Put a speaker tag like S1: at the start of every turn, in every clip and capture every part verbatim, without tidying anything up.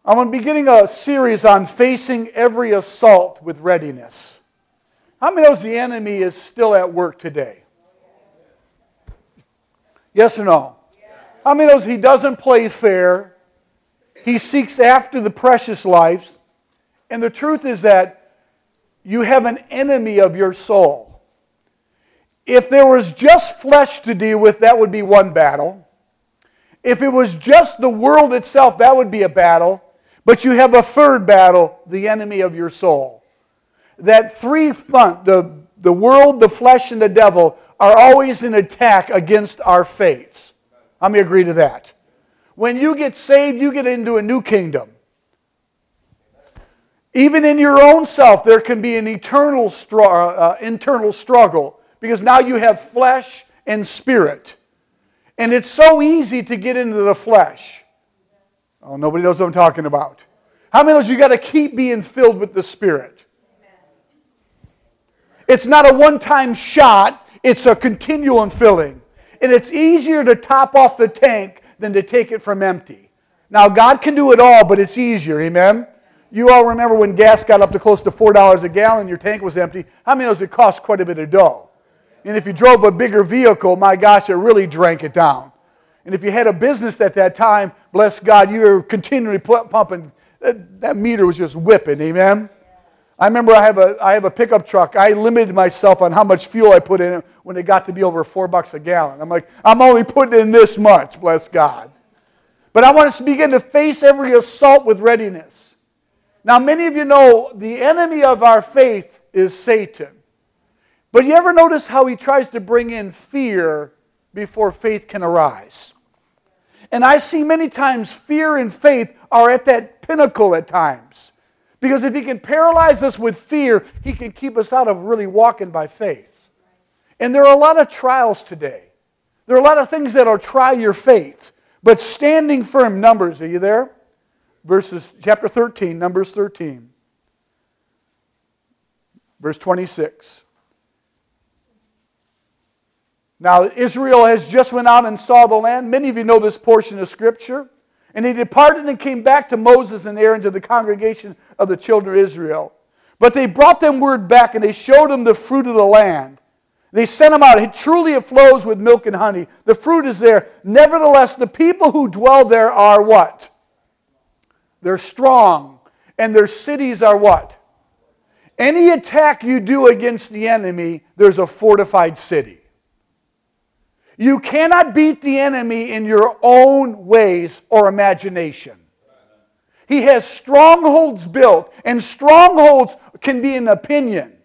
S1: I'm going to be beginning a series on facing every assault with readiness. How many knows the enemy is still at work today? Yes or no? Yes. How many knows he doesn't play fair? He seeks after the precious lives. And the truth is that you have an enemy of your soul. If there was just flesh to deal with, that would be one battle. If it was just the world itself, that would be a battle. But you have a third battle, the enemy of your soul. That three front, the, the world, the flesh, and the devil, are always in attack against our faiths. How many agree to that? When you get saved, you get into a new kingdom. Even in your own self, there can be an eternal str- uh, internal struggle, because now you have flesh and spirit. And it's so easy to get into the flesh. Oh, nobody knows what I'm talking about. How many knows you got to keep being filled with the Spirit? It's not a one-time shot. It's a continuum filling. And it's easier to top off the tank than to take it from empty. Now, God can do it all, but it's easier. Amen? You all remember when gas got up to close to four dollars a gallon, your tank was empty. How many knows it cost quite a bit of dough? And if you drove a bigger vehicle, my gosh, it really drank it down. And if you had a business at that time, bless God, you were continually pumping. That, that meter was just whipping, amen? I remember I have a I have a pickup truck. I limited myself on how much fuel I put in it when it got to be over four bucks a gallon. I'm like, I'm only putting in this much, bless God. But I want us to begin to face every assault with readiness. Now, many of you know the enemy of our faith is Satan. But you ever notice how he tries to bring in fear before faith can arise? And I see many times fear and faith are at that pinnacle at times. Because if he can paralyze us with fear, he can keep us out of really walking by faith. And there are a lot of trials today. There are a lot of things that will try your faith. But standing firm, Numbers, are you there? Verses, chapter thirteen, Numbers thirteen. Verse twenty-six. Now, Israel has just went out and saw the land. Many of you know this portion of Scripture. And they departed and came back to Moses and Aaron, to the congregation of the children of Israel. But they brought them word back, and they showed them the fruit of the land. They sent them out. It, truly it flows with milk and honey. The fruit is there. Nevertheless, the people who dwell there are what? They're strong. And their cities are what? Any attack you do against the enemy, there's a fortified city. You cannot beat the enemy in your own ways or imagination. He has strongholds built, and strongholds can be an opinion.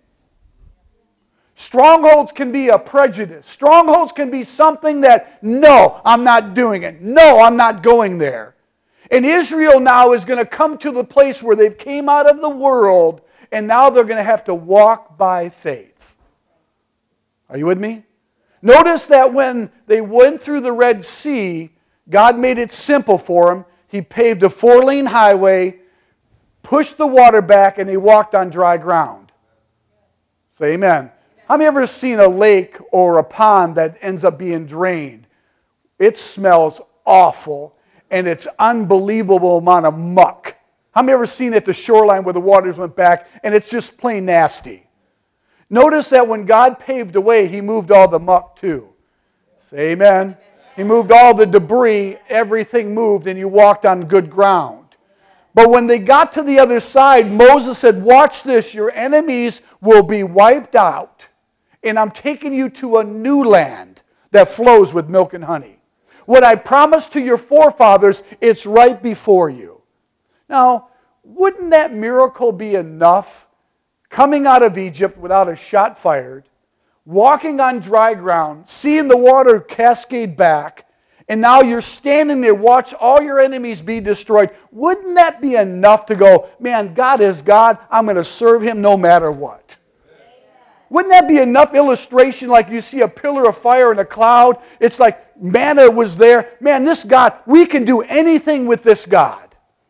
S1: Strongholds can be a prejudice. Strongholds can be something that, no, I'm not doing it. No, I'm not going there. And Israel now is going to come to the place where they've came out of the world, and now they're going to have to walk by faith. Are you with me? Notice that when they went through the Red Sea, God made it simple for them. He paved a four-lane highway, pushed the water back, and they walked on dry ground. Say amen. How many ever seen a lake or a pond that ends up being drained? It smells awful, and it's unbelievable amount of muck. How many ever seen at the shoreline where the waters went back, and it's just plain nasty? Notice that when God paved a way, He moved all the muck too. Say amen. He moved all the debris, everything moved, and you walked on good ground. But when they got to the other side, Moses said, watch this, your enemies will be wiped out, and I'm taking you to a new land that flows with milk and honey. What I promised to your forefathers, it's right before you. Now, wouldn't that miracle be enough? Coming out of Egypt without a shot fired, walking on dry ground, seeing the water cascade back, and now you're standing there, watch all your enemies be destroyed. Wouldn't that be enough to go, man, God is God, I'm going to serve Him no matter what? Wouldn't that be enough illustration, like you see a pillar of fire in a cloud? It's like manna was there. Man, this God, we can do anything with this God.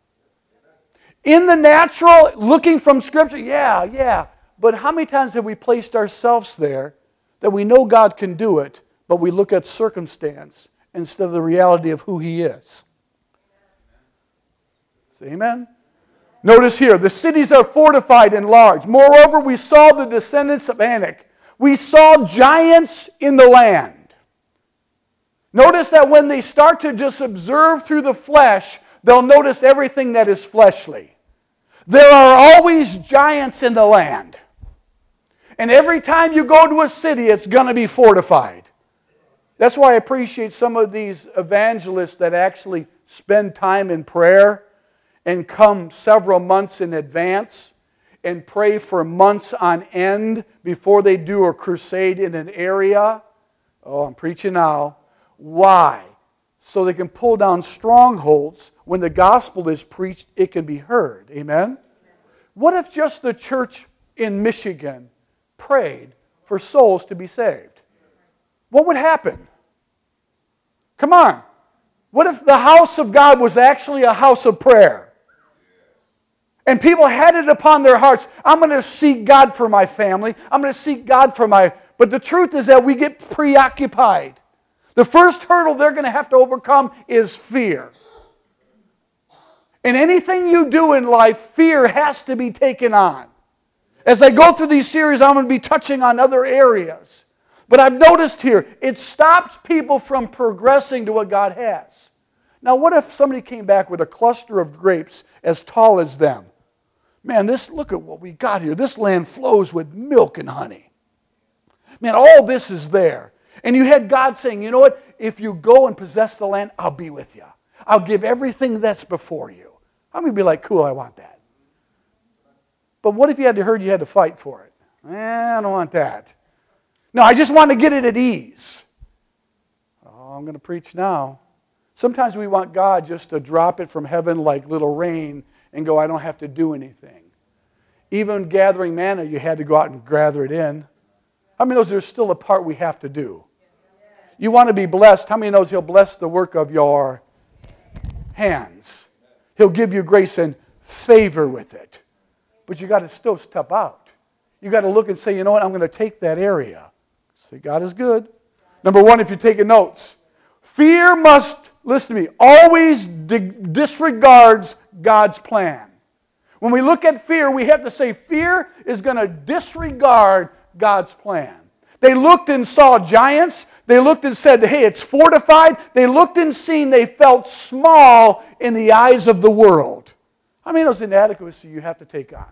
S1: In the natural, looking from Scripture, yeah, yeah. But how many times have we placed ourselves there that we know God can do it, but we look at circumstance instead of the reality of who He is? Say amen. Notice here, the cities are fortified and large. Moreover, we saw the descendants of Anak. We saw giants in the land. Notice that when they start to just observe through the flesh, they'll notice everything that is fleshly. There are always giants in the land. And every time you go to a city, it's going to be fortified. That's why I appreciate some of these evangelists that actually spend time in prayer and come several months in advance and pray for months on end before they do a crusade in an area. Oh, I'm preaching now. Why? So they can pull down strongholds. When the gospel is preached, it can be heard. Amen? What if just the church in Michigan prayed for souls to be saved? What would happen? Come on. What if the house of God was actually a house of prayer? And people had it upon their hearts, I'm going to seek God for my family. I'm going to seek God for my... But the truth is that we get preoccupied. The first hurdle they're going to have to overcome is fear. And anything you do in life, fear has to be taken on. As I go through these series, I'm going to be touching on other areas. But I've noticed here, it stops people from progressing to what God has. Now, what if somebody came back with a cluster of grapes as tall as them? Man, this, look at what we got here. This land flows with milk and honey. Man, all this is there. And you had God saying, you know what? If you go and possess the land, I'll be with you. I'll give everything that's before you. I'm going to be like, cool, I want that. But what if you had to heard you had to fight for it? Eh, I don't want that. No, I just want to get it at ease. Oh, I'm going to preach now. Sometimes we want God just to drop it from heaven like little rain and go, I don't have to do anything. Even gathering manna, you had to go out and gather it in. How many knows there's still a part we have to do? You want to be blessed. How many knows He'll bless the work of your hands? He'll give you grace and favor with it. But you got to still step out. You got to look and say, you know what, I'm going to take that area. Say, God is good. Number one, if you're taking notes, fear must, listen to me, always di- disregards God's plan. When we look at fear, we have to say fear is going to disregard God's plan. They looked and saw giants. They looked and said, hey, it's fortified. They looked and seen they felt small in the eyes of the world. I mean, those inadequacies you have to take on.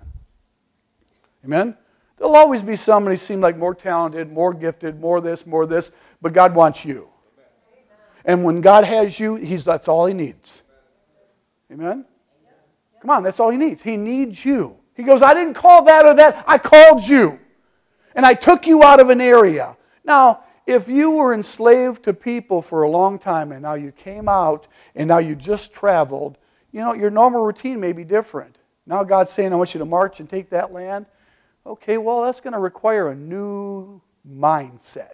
S1: Amen? There'll always be somebody who seem like more talented, more gifted, more this, more this, but God wants you. And when God has you, He's that's all He needs. Amen? Come on, that's all He needs. He needs you. He goes, I didn't call that or that. I called you. And I took you out of an area. Now, if you were enslaved to people for a long time and now you came out and now you just traveled, you know, your normal routine may be different. Now God's saying, I want you to march and take that land. Okay, well, that's going to require a new mindset.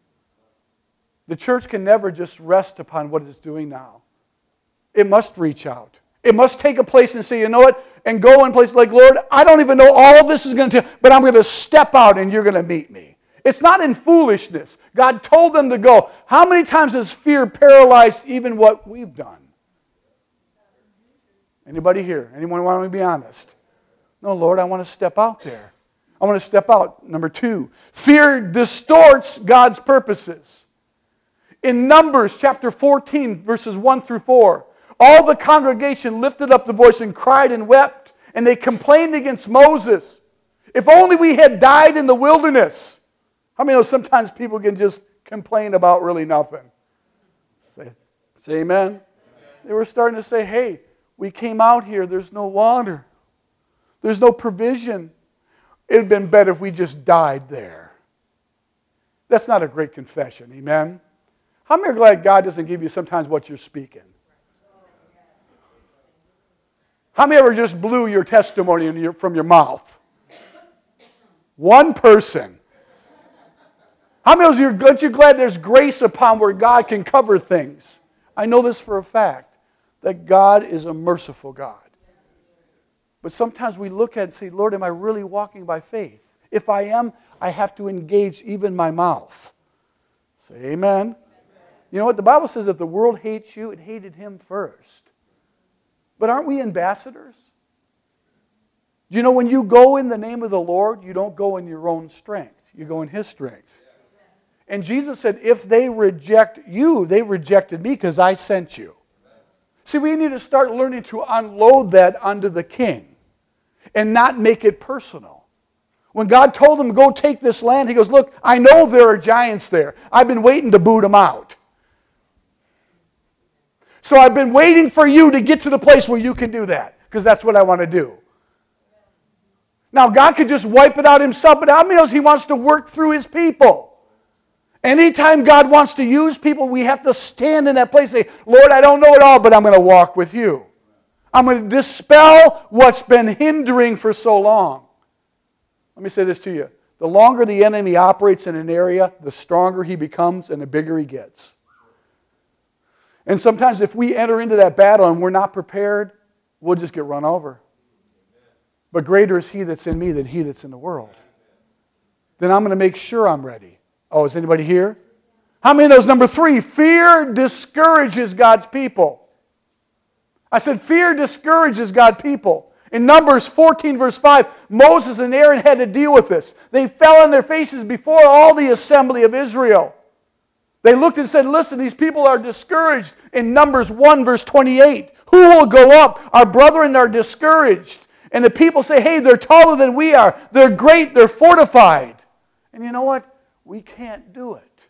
S1: The church can never just rest upon what it's doing now. It must reach out. It must take a place and say, you know what, and go in places like, Lord, I don't even know all this is going to take, but I'm going to step out and you're going to meet me. It's not in foolishness. God told them to go. How many times has fear paralyzed even what we've done? Anybody here? Anyone want to be honest? No, Lord, I want to step out there. I want to step out. Number two, fear distorts God's purposes. In Numbers chapter fourteen, verses one through four, all the congregation lifted up the voice and cried and wept, and they complained against Moses. If only we had died in the wilderness. How many know sometimes people can just complain about really nothing? Say, say amen. Amen. They were starting to say, hey, we came out here, there's no water. There's no provision. It would have been better if we just died there. That's not a great confession, amen? How many are glad God doesn't give you sometimes what you're speaking? How many ever just blew your testimony in your, from your mouth? One person. How many of you are you glad there's grace upon where God can cover things? I know this for a fact, that God is a merciful God. But sometimes we look at it and say, Lord, am I really walking by faith? If I am, I have to engage even my mouth. Say amen. You know what? The Bible says if the world hates you, it hated Him first. But aren't we ambassadors? You know, when you go in the name of the Lord, you don't go in your own strength. You go in His strength. And Jesus said, if they reject you, they rejected me because I sent you. See, we need to start learning to unload that onto the King and not make it personal. When God told him, go take this land, He goes, look, I know there are giants there. I've been waiting to boot them out. So I've been waiting for you to get to the place where you can do that, because that's what I want to do. Now, God could just wipe it out Himself, but how many knows He wants to work through His people? Anytime God wants to use people, we have to stand in that place and say, Lord, I don't know it all, but I'm going to walk with you. I'm going to dispel what's been hindering for so long. Let me say this to you. The longer the enemy operates in an area, the stronger he becomes and the bigger he gets. And sometimes if we enter into that battle and we're not prepared, we'll just get run over. But greater is He that's in me than he that's in the world. Then I'm going to make sure I'm ready. Oh, is anybody here? How many knows number three? Fear discourages God's people. I said fear discourages God's people. In Numbers fourteen verse five, Moses and Aaron had to deal with this. They fell on their faces before all the assembly of Israel. They looked and said, listen, these people are discouraged. In Numbers one verse twenty-eight, who will go up? Our brethren are discouraged. And the people say, hey, they're taller than we are. They're great. They're fortified. And you know what? We can't do it.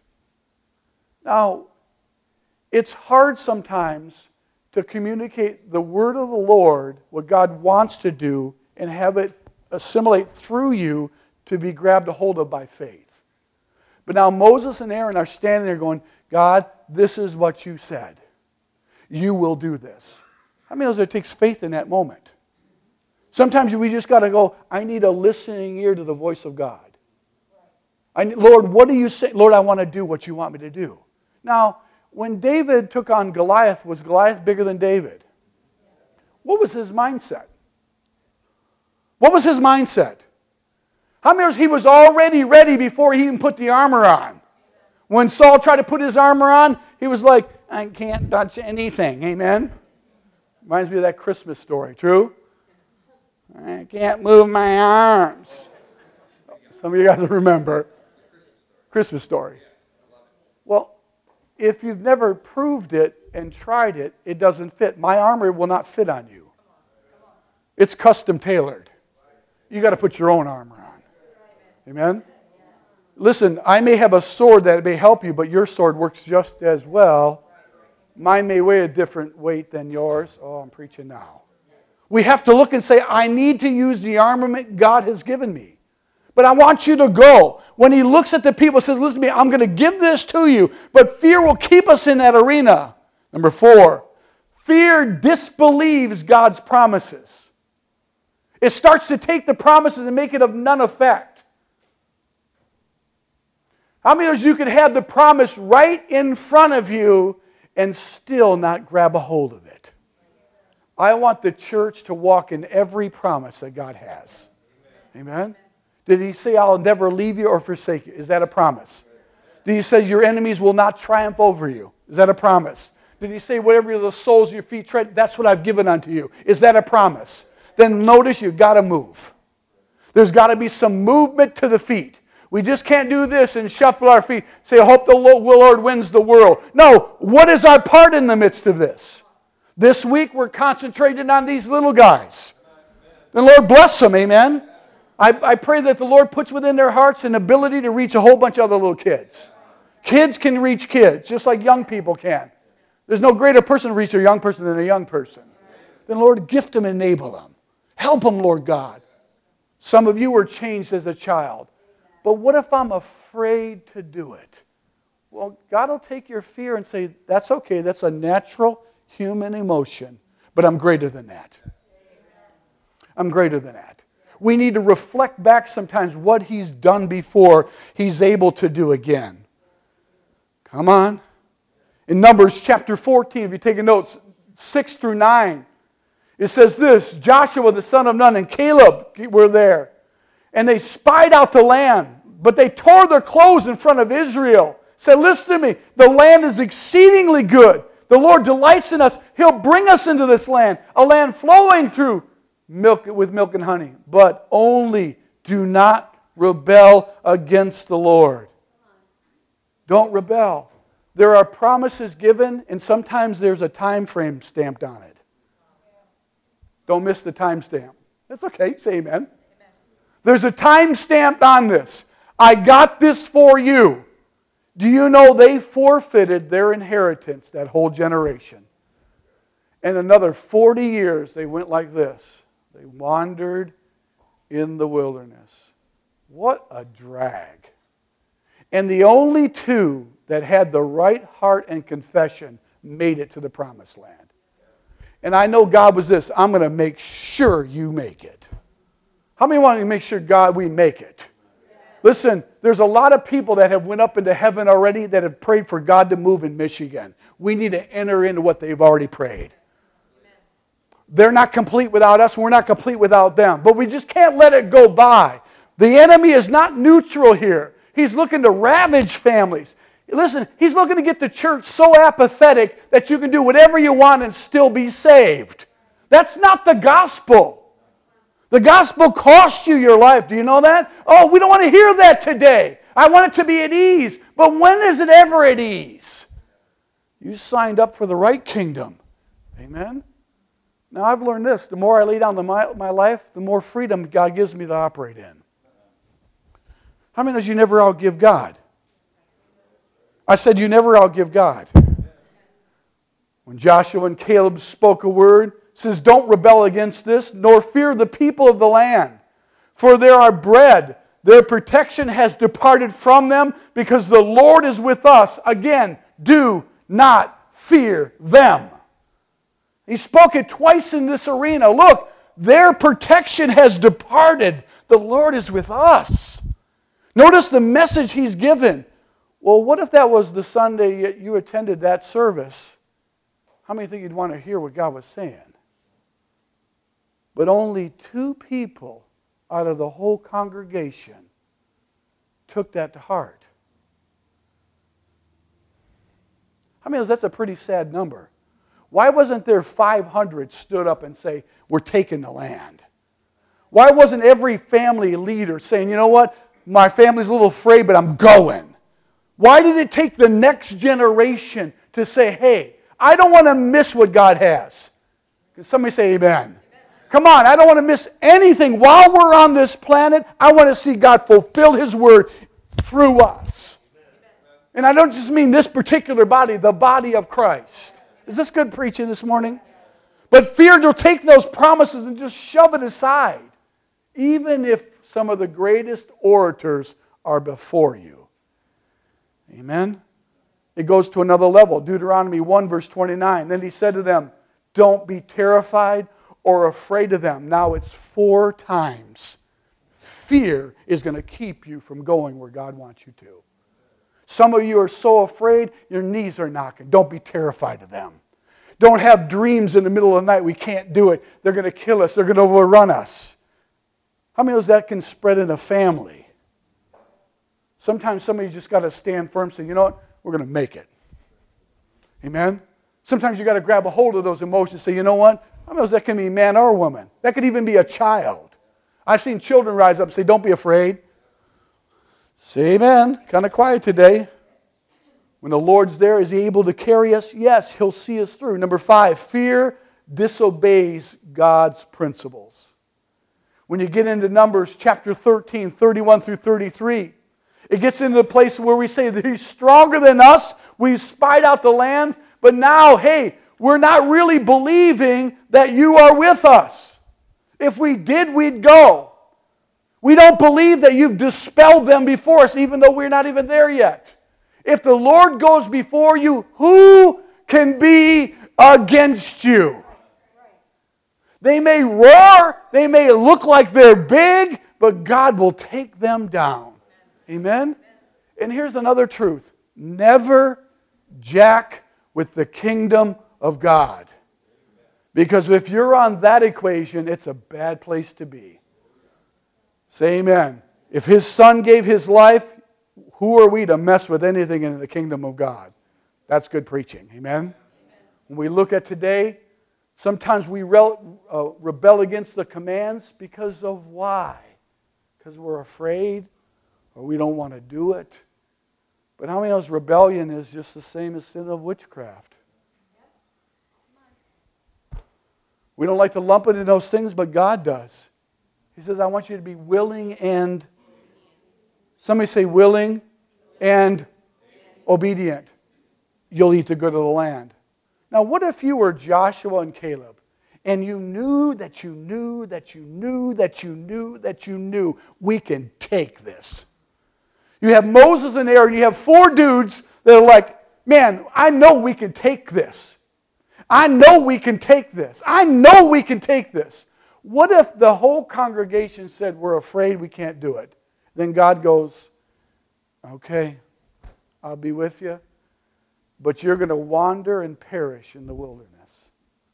S1: Now, it's hard sometimes to communicate the word of the Lord, what God wants to do, and have it assimilate through you to be grabbed a hold of by faith. But now Moses and Aaron are standing there going, God, this is what you said. You will do this. How many knows it takes faith in that moment? Sometimes we just got to go, I need a listening ear to the voice of God. I need, Lord, what do you say? Lord, I want to do what you want me to do. Now, when David took on Goliath, was Goliath bigger than David? What was his mindset? What was his mindset? How many years he was already ready before he even put the armor on? When Saul tried to put his armor on, he was like, I can't touch anything. Amen? Reminds me of that Christmas story. True? I can't move my arms. Some of you guys will remember. Christmas story. Well, if you've never proved it and tried it, it doesn't fit. My armor will not fit on you. It's custom tailored. You got to put your own armor on. Amen? Listen, I may have a sword that may help you, but your sword works just as well. Mine may weigh a different weight than yours. Oh, I'm preaching now. We have to look and say, I need to use the armament God has given me. But I want you to go. When He looks at the people and says, listen to me, I'm going to give this to you, but fear will keep us in that arena. Number four, fear disbelieves God's promises. It starts to take the promises and make it of none effect. How many of you could have the promise right in front of you and still not grab a hold of it? I want the church to walk in every promise that God has. Amen? Did He say, I'll never leave you or forsake you? Is that a promise? Did He say, your enemies will not triumph over you? Is that a promise? Did He say, whatever the soles of your feet tread, that's what I've given unto you? Is that a promise? Then notice you've got to move. There's got to be some movement to the feet. We just can't do this and shuffle our feet, say, I hope the Lord wins the world. No, what is our part in the midst of this? This week we're concentrating on these little guys. The Lord bless them, amen? I, I pray that the Lord puts within their hearts an ability to reach a whole bunch of other little kids. Kids can reach kids, just like young people can. There's no greater person to reach a young person than a young person. Then Lord, gift them, enable them. Help them, Lord God. Some of you were changed as a child. But what if I'm afraid to do it? Well, God will take your fear and say, that's okay, that's a natural human emotion, but I'm greater than that. I'm greater than that. We need to reflect back sometimes what He's done before He's able to do again. Come on. In Numbers chapter fourteen, if you're taking notes, six through nine, it says this, Joshua the son of Nun and Caleb were there, and they spied out the land, but they tore their clothes in front of Israel. Said, listen to me, the land is exceedingly good. The Lord delights in us. He'll bring us into this land, a land flowing through milk with milk and honey. But only do not rebel against the Lord. Don't rebel. There are promises given, and sometimes there's a time frame stamped on it. Don't miss the time stamp. That's okay. Say amen. Amen. There's a time stamped on this. I got this for you. Do you know they forfeited their inheritance, that whole generation? And another forty years they went like this. They wandered in the wilderness. What a drag. And the only two that had the right heart and confession made it to the promised land. And I know God was this, I'm going to make sure you make it. How many want to make sure, God, we make it? Listen, there's a lot of people that have went up into heaven already that have prayed for God to move in Michigan. We need to enter into what they've already prayed. They're not complete without us. We're not complete without them. But we just can't let it go by. The enemy is not neutral here. He's looking to ravage families. Listen, he's looking to get the church so apathetic that you can do whatever you want and still be saved. That's not the gospel. The gospel costs you your life. Do you know that? Oh, we don't want to hear that today. I want it to be at ease. But when is it ever at ease? You signed up for the right kingdom. Amen? Now, I've learned this. The more I lay down my, my life, the more freedom God gives me to operate in. How many of you never outgive God? I said you never outgive God. When Joshua and Caleb spoke a word, it says, don't rebel against this, nor fear the people of the land. For there are bread. Their protection has departed from them, because the Lord is with us. Again, do not fear them. He spoke it twice in this arena. Look, their protection has departed. The Lord is with us. Notice the message he's given. Well, what if that was the Sunday you attended that service? How many think you'd want to hear what God was saying? But only two people out of the whole congregation took that to heart. How many knows that's a pretty sad number? Why wasn't there five hundred stood up and say, we're taking the land? Why wasn't every family leader saying, you know what, my family's a little afraid, but I'm going? Why did it take the next generation to say, hey, I don't want to miss what God has? Can somebody say amen? Amen? Come on, I don't want to miss anything. While we're on this planet, I want to see God fulfill His word through us. And I don't just mean this particular body, the body of Christ. Is this good preaching this morning? But fear to take those promises and just shove it aside, even if some of the greatest orators are before you. Amen? It goes to another level. Deuteronomy one, verse twenty-nine. Then he said to them, don't be terrified or afraid of them. Now it's four times. Fear is going to keep you from going where God wants you to. Some of you are so afraid, your knees are knocking. Don't be terrified of them. Don't have dreams in the middle of the night. We can't do it. They're going to kill us. They're going to overrun us. How many of that can spread in a family? Sometimes somebody just got to stand firm and say, you know what? We're going to make it. Amen? Sometimes you got to grab a hold of those emotions and say, you know what? How many of that can be man or woman? That could even be a child. I've seen children rise up and say, don't be afraid. Say amen. Kind of quiet today. When the Lord's there, is He able to carry us? Yes, He'll see us through. Number five, fear disobeys God's principles. When you get into Numbers chapter thirteen, thirty-one through thirty-three, it gets into the place where we say that He's stronger than us. We've spied out the land, but now, hey, we're not really believing that you are with us. If we did, we'd go. We don't believe that you've dispelled them before us, even though we're not even there yet. If the Lord goes before you, who can be against you? They may roar, they may look like they're big, but God will take them down. Amen? And here's another truth. Never jack with the kingdom of God. Because if you're on that equation, it's a bad place to be. Say amen. If His Son gave His life, who are we to mess with anything in the kingdom of God? That's good preaching. Amen? When we look at today, sometimes we rel, uh, rebel against the commands because of why? Because we're afraid or we don't want to do it. But how many knows rebellion is just the same as sin of witchcraft? We don't like to lump it in those things, but God does. He says, I want you to be willing and, somebody say willing and obedient. You'll eat the good of the land. Now, what if you were Joshua and Caleb, and you knew that you knew that you knew that you knew that you knew we can take this? You have Moses and Aaron, you have four dudes that are like, man, I know we can take this. I know we can take this. I know we can take this. What if the whole congregation said, we're afraid we can't do it? Then God goes, okay, I'll be with you, but you're going to wander and perish in the wilderness.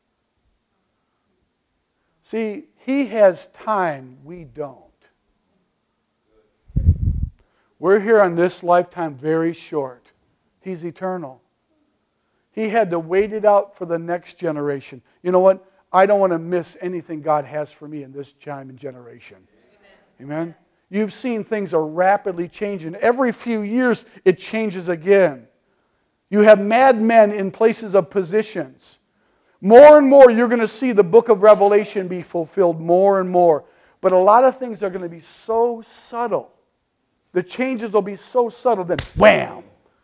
S1: See, He has time, we don't. We're here on this lifetime very short. He's eternal. He had to wait it out for the next generation. You know what? I don't want to miss anything God has for me in this time and generation. Amen? Amen? You've seen things are rapidly changing. Every few years, it changes again. You have madmen in places of positions. More and more, you're going to see the book of Revelation be fulfilled more and more. But a lot of things are going to be so subtle. The changes will be so subtle, then wham!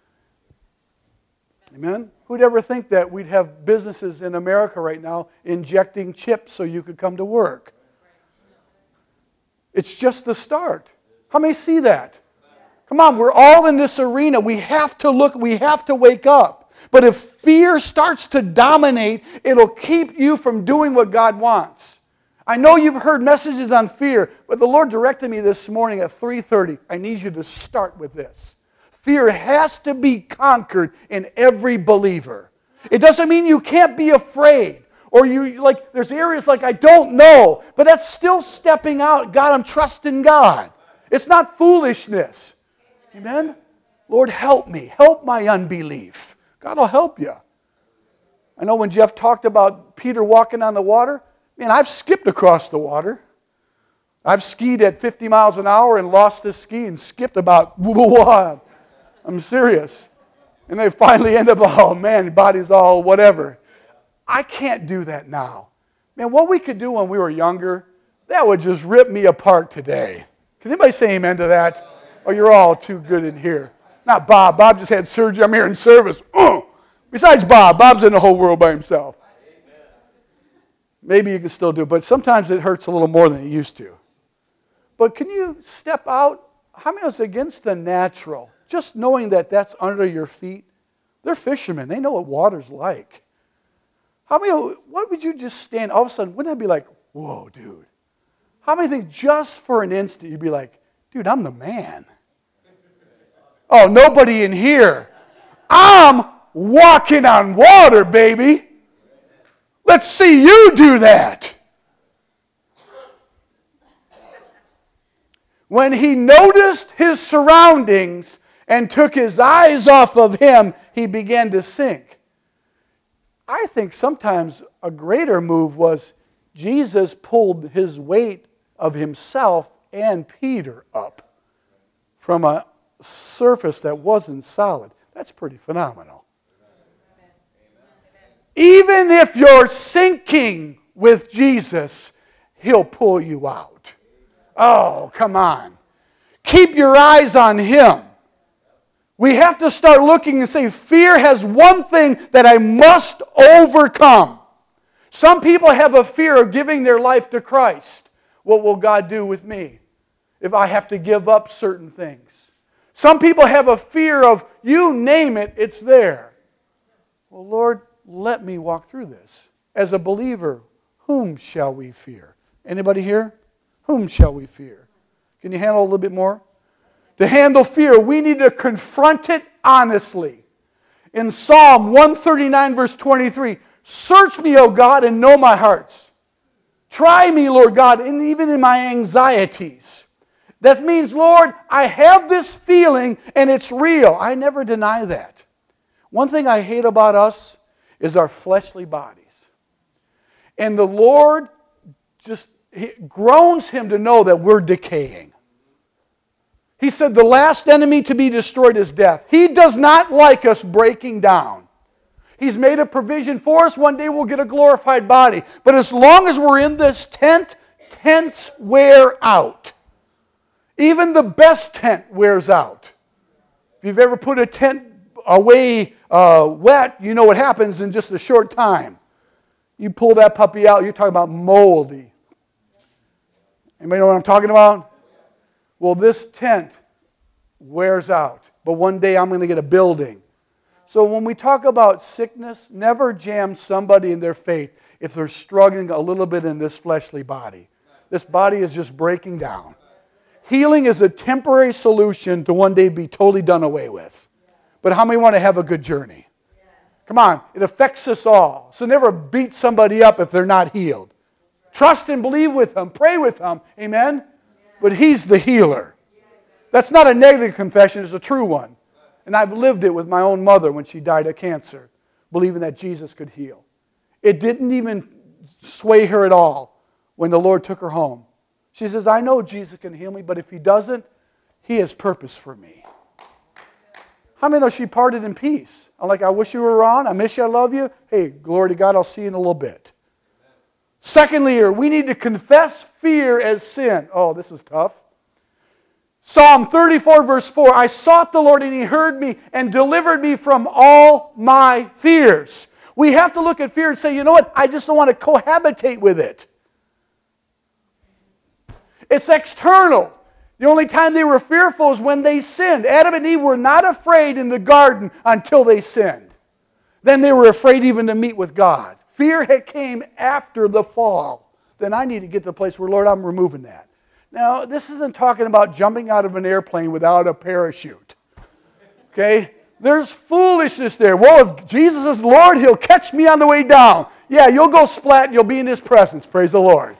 S1: Amen? Who'd ever think that we'd have businesses in America right now injecting chips so you could come to work? It's just the start. How many see that? Come on, we're all in this arena. We have to look, we have to wake up. But if fear starts to dominate, it'll keep you from doing what God wants. I know you've heard messages on fear, but the Lord directed me this morning at three thirty. I need you to start with this. Fear has to be conquered in every believer. It doesn't mean you can't be afraid. Or you like there's areas like I don't know, but that's still stepping out. God, I'm trusting God. It's not foolishness. Amen? Lord, help me. Help my unbelief. God will help you. I know when Jeff talked about Peter walking on the water, man, I've skipped across the water. I've skied at fifty miles an hour and lost this ski and skipped about, I'm serious. And they finally end up, oh man, your body's all whatever. I can't do that now. Man, what we could do when we were younger, that would just rip me apart today. Can anybody say amen to that? Oh, you're all too good in here. Not Bob. Bob just had surgery. I'm here in service. Uh. Besides Bob, Bob's in the whole world by himself. Maybe you can still do it, but sometimes it hurts a little more than it used to. But can you step out? How many of us against the natural? Just knowing that that's under your feet. They're fishermen. They know what water's like. How many, what would you just stand, all of a sudden, wouldn't that be like, whoa, dude? How many think just for an instant you'd be like, dude, I'm the man. Oh, nobody in here. I'm walking on water, baby. Let's see you do that. When he noticed his surroundings and took his eyes off of him, he began to sink. I think sometimes a greater move was Jesus pulled his weight of himself and Peter up from a surface that wasn't solid. That's pretty phenomenal. Even if you're sinking with Jesus, He'll pull you out. Oh, come on. Keep your eyes on Him. We have to start looking and say, fear has one thing that I must overcome. Some people have a fear of giving their life to Christ. What will God do with me if I have to give up certain things? Some people have a fear of, you name it, it's there. Well, Lord, let me walk through this. As a believer, whom shall we fear? Anybody here? Whom shall we fear? Can you handle a little bit more? To handle fear, we need to confront it honestly. In Psalm one thirty-nine, verse twenty-three, search me, O God, and know my hearts. Try me, Lord God, and even in my anxieties. That means, Lord, I have this feeling and it's real. I never deny that. One thing I hate about us is our fleshly bodies. And the Lord just he groans him to know that we're decaying. He said the last enemy to be destroyed is death. He does not like us breaking down. He's made a provision for us. One day we'll get a glorified body. But as long as we're in this tent, tents wear out. Even the best tent wears out. If you've ever put a tent away uh, wet, you know what happens in just a short time. You pull that puppy out, you're talking about moldy. Anybody know what I'm talking about? Well, this tent wears out. But one day I'm going to get a building. So when we talk about sickness, never jam somebody in their faith if they're struggling a little bit in this fleshly body. This body is just breaking down. Healing is a temporary solution to one day be totally done away with. But how many want to have a good journey? Come on, it affects us all. So never beat somebody up if they're not healed. Trust and believe with them. Pray with them. Amen? But He's the healer. That's not a negative confession. It's a true one. And I've lived it with my own mother when she died of cancer, believing that Jesus could heal. It didn't even sway her at all when the Lord took her home. She says, I know Jesus can heal me, but if He doesn't, He has purpose for me. How many know she parted in peace? I'm like, I wish you were around. I miss you. I love you. Hey, glory to God. I'll see you in a little bit. Secondly, we need to confess fear as sin. Oh, this is tough. Psalm thirty-four, verse four, I sought the Lord and He heard me and delivered me from all my fears. We have to look at fear and say, you know what? I just don't want to cohabitate with it. It's external. The only time they were fearful is when they sinned. Adam and Eve were not afraid in the garden until they sinned. Then they were afraid even to meet with God. Fear had came after the fall. Then I need to get to the place where, Lord, I'm removing that. Now, this isn't talking about jumping out of an airplane without a parachute. Okay? There's foolishness there. Well, if Jesus is Lord, He'll catch me on the way down. Yeah, you'll go splat and you'll be in His presence. Praise the Lord.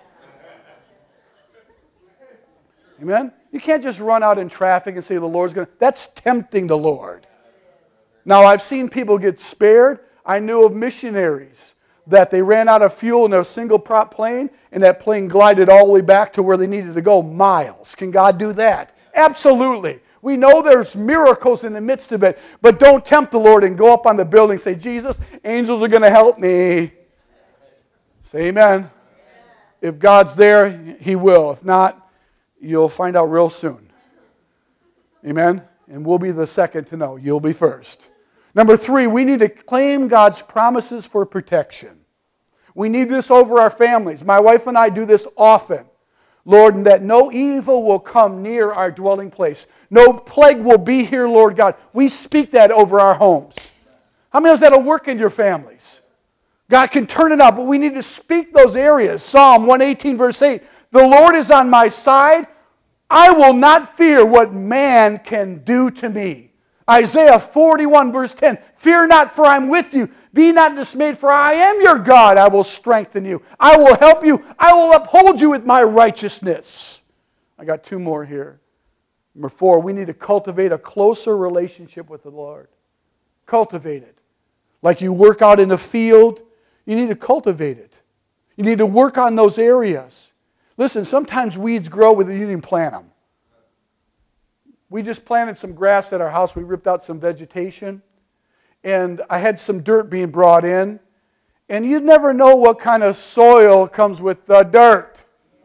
S1: Amen? You can't just run out in traffic and say the Lord's going to... That's tempting the Lord. Now, I've seen people get spared. I knew of missionaries that they ran out of fuel in a single prop plane, and that plane glided all the way back to where they needed to go, miles. Can God do that? Absolutely. We know there's miracles in the midst of it, but don't tempt the Lord and go up on the building and say, Jesus, angels are going to help me. Say amen. If God's there, He will. If not, you'll find out real soon. Amen? And we'll be the second to know. You'll be first. Number three, we need to claim God's promises for protection. We need this over our families. My wife and I do this often. Lord, that no evil will come near our dwelling place. No plague will be here, Lord God. We speak that over our homes. How many of that'll work in your families? God can turn it up, but we need to speak those areas. Psalm one eighteen, verse eight. The Lord is on my side. I will not fear what man can do to me. Isaiah forty-one, verse ten. Fear not, for I am with you. Be not dismayed, for I am your God. I will strengthen you. I will help you. I will uphold you with my righteousness. I got two more here. Number four, we need to cultivate a closer relationship with the Lord. Cultivate it. Like you work out in a field, you need to cultivate it. You need to work on those areas. Listen, sometimes weeds grow where you didn't even plant them. We just planted some grass at our house. We ripped out some vegetation. And I had some dirt being brought in. And you never know what kind of soil comes with the dirt.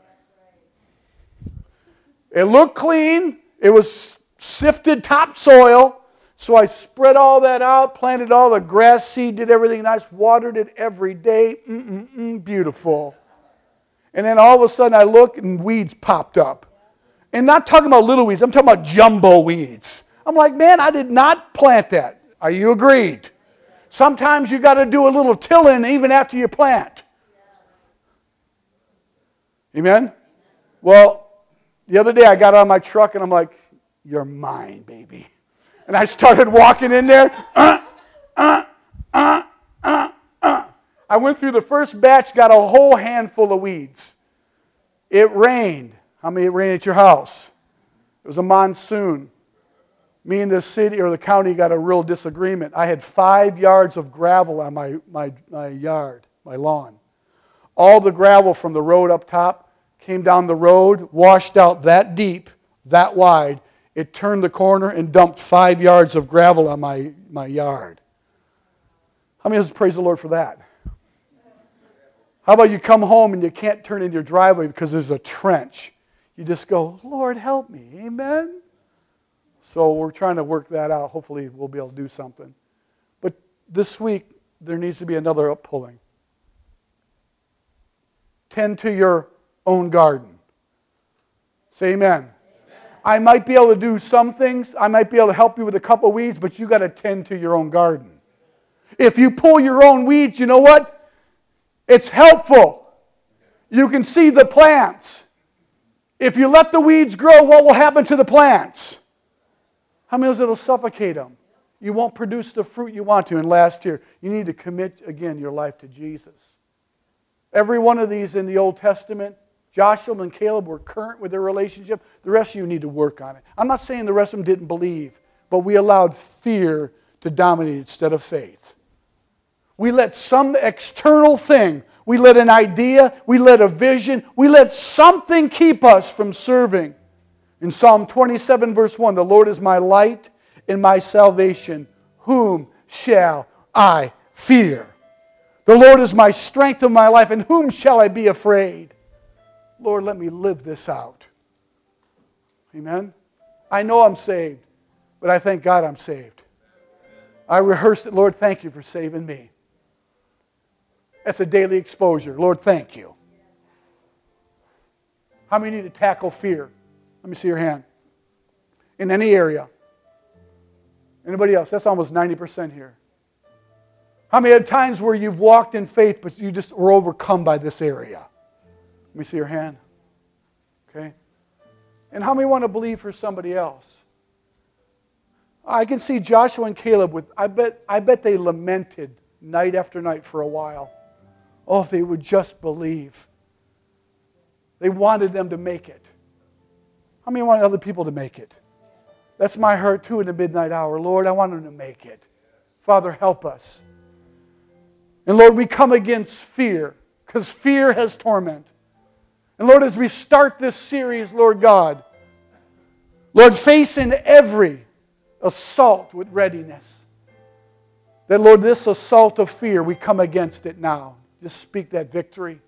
S1: It looked clean. It was sifted topsoil. So I spread all that out, planted all the grass seed, did everything nice, watered it every day. Mm-mm-mm, beautiful. And then all of a sudden I look and weeds popped up. And not talking about little weeds, I'm talking about jumbo weeds. I'm like, man, I did not plant that. Are you agreed? Sometimes you got to do a little tilling even after you plant. Amen? Well, the other day I got out of my truck and I'm like, you're mine, baby. And I started walking in there. Uh, uh, uh, uh, uh. I went through the first batch, got a whole handful of weeds. It rained. How many it rained at your house? It was a monsoon. Me and the city or the county got a real disagreement. I had five yards of gravel on my, my, my yard, my lawn. All the gravel from the road up top came down the road, washed out that deep, that wide. It turned the corner and dumped five yards of gravel on my, my yard. How many of us praise the Lord for that? How about you come home and you can't turn into your driveway because there's a trench? You just go, Lord, help me. Amen? So we're trying to work that out. Hopefully we'll be able to do something. But this week, there needs to be another uppulling. Tend to your own garden. Say amen. Amen. I might be able to do some things. I might be able to help you with a couple weeds, but you got to tend to your own garden. If you pull your own weeds, you know what? It's helpful. You can see the plants. If you let the weeds grow, what will happen to the plants? How many of those it'll suffocate them? You won't produce the fruit you want to. And last year, you need to commit, again, your life to Jesus. Every one of these in the Old Testament, Joshua and Caleb were current with their relationship. The rest of you need to work on it. I'm not saying the rest of them didn't believe, but we allowed fear to dominate instead of faith. We let some external thing, we let an idea, we let a vision, we let something keep us from serving. In Psalm twenty-seven, verse one, the Lord is my light and my salvation. Whom shall I fear? The Lord is my strength of my life, and whom shall I be afraid? Lord, let me live this out. Amen? I know I'm saved, but I thank God I'm saved. I rehearsed it. Lord, thank you for saving me. That's a daily exposure. Lord, thank you. How many need to tackle fear? Let me see your hand. In any area. Anybody else? That's almost ninety percent here. How many had times where you've walked in faith, but you just were overcome by this area? Let me see your hand. Okay. And how many want to believe for somebody else? I can see Joshua and Caleb with, I bet, I bet they lamented night after night for a while. Oh, if they would just believe. They wanted them to make it. How many want other people to make it? That's my heart too in the midnight hour. Lord, I want them to make it. Father, help us. And Lord, we come against fear, because fear has torment. And Lord, as we start this series, Lord God, Lord, facing every assault with readiness. That, Lord, this assault of fear, we come against it now. Just speak that victory.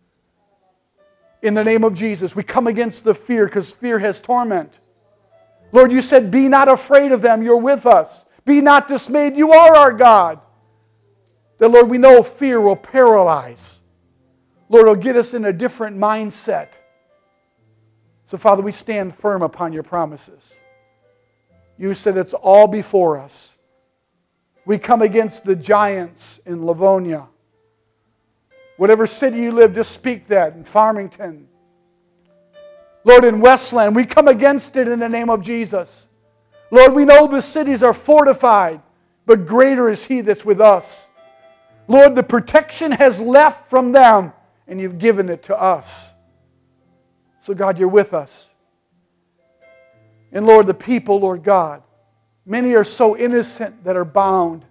S1: In the name of Jesus, we come against the fear because fear has torment. Lord, you said, be not afraid of them. You're with us. Be not dismayed. You are our God. That, Lord, we know fear will paralyze. Lord, it'll get us in a different mindset. So, Father, we stand firm upon your promises. You said it's all before us. We come against the giants in Livonia. Whatever city you live, just speak that. In Farmington. Lord, in Westland, we come against it in the name of Jesus. Lord, we know the cities are fortified, but greater is He that's with us. Lord, the protection has left from them, and you've given it to us. So God, you're with us. And Lord, the people, Lord God, many are so innocent that are bound.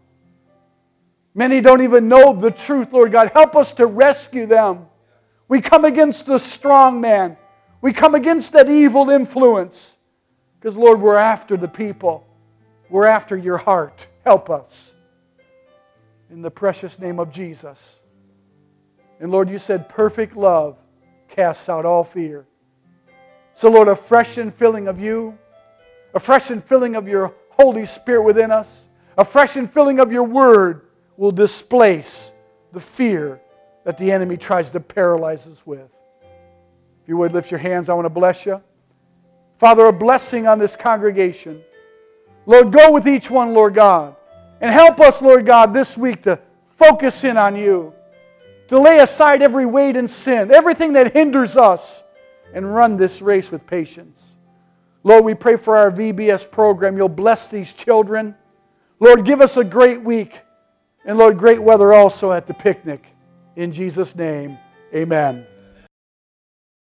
S1: Many don't even know the truth, Lord God. Help us to rescue them. We come against the strong man. We come against that evil influence. Because, Lord, we're after the people. We're after your heart. Help us. In the precious name of Jesus. And Lord, you said perfect love casts out all fear. So, Lord, a fresh infilling of you, a fresh infilling of your Holy Spirit within us, a fresh infilling of your word will displace the fear that the enemy tries to paralyze us with. If you would lift your hands, I want to bless you. Father, a blessing on this congregation. Lord, go with each one, Lord God, and help us, Lord God, this week to focus in on you, to lay aside every weight and sin, everything that hinders us, and run this race with patience. Lord, we pray for our V B S program. You'll bless these children. Lord, give us a great week. And Lord, great weather also at the picnic. In Jesus' name, amen.